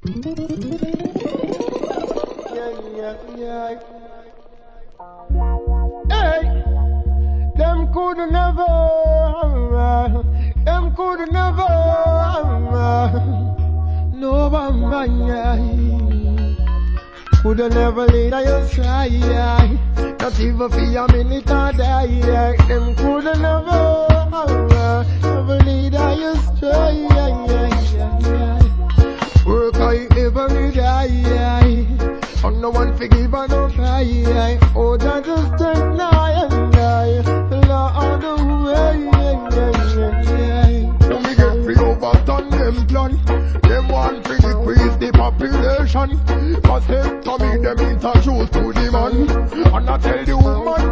Yeah. Hey, them could never, them could never, no one, could never lead your side, not even for a minute or die. Them could never lead your stride. Work I every day, and no one forgive and no cry. Oh, that just take night and day, Lord the way. So me get free overturn them plan. Them want to decrease the population, but them to me them introduce to the man. And I tell the woman